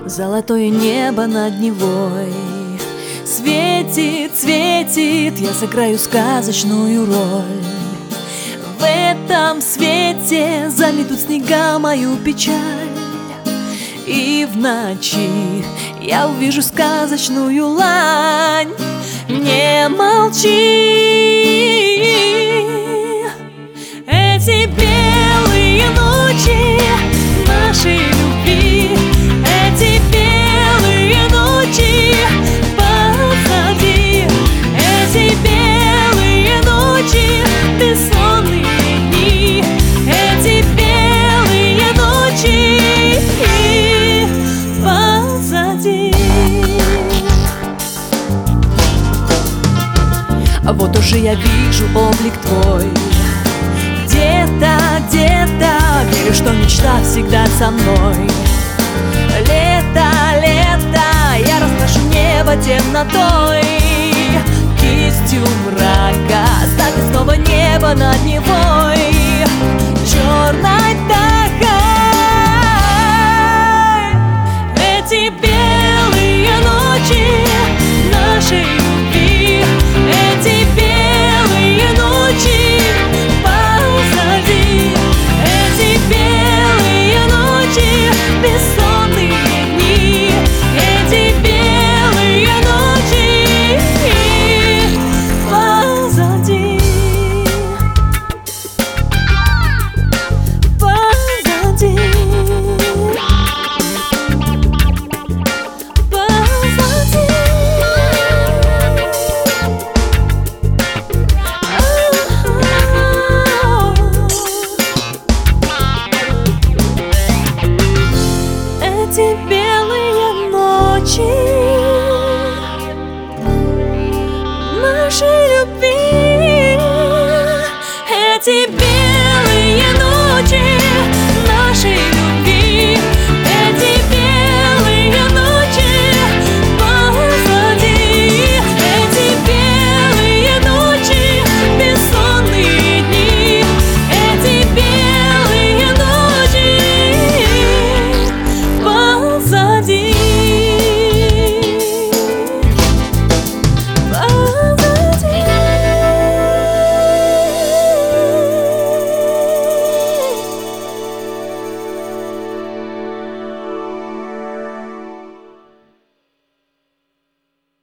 Золотое небо над Невой светит, светит, я сыграю сказочную роль. В этом свете заметут снега мою печаль, и в ночи я увижу сказочную лань. Не молчи, эти белые ночи нашей любви, эти белые ночи позади, эти белые ночи, бессонные дни, эти белые ночи позади. Вот уже я вижу облик твой, где-то, где-то, верю, что мечта всегда со мной. Лето, лето, я раскрашу небо темнотой, кистью мрака ставит снова небо над Невой. Черной тахой эти белые ночи нашей любви, эти белые ночи позади, эти белые ночи, бессонные дни, эти белые ночи позади, позади. Эти белые ночи нашей любви, эти белые